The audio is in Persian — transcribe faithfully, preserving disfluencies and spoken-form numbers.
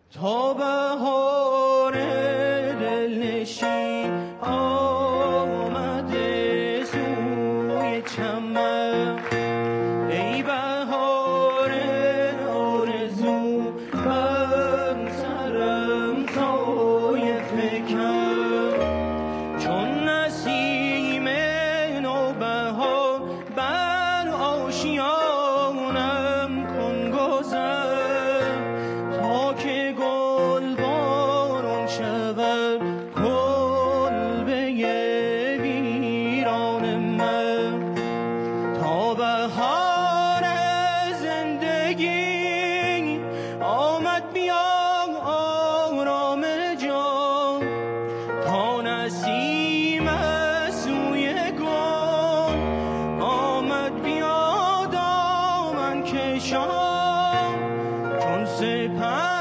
تا بهار دلنشین آمده سوی چمن، ای بهار آرزو بر سرم سایه فکن، چون نسیم نوبهار بر آشیانم کن گذر، تا که گل بارون شود کلبه ویران من، تا بهار زندگی آمد بیا آرام جان، تا نسیم سوی گل آمد بیا دامن کشان، چون سپر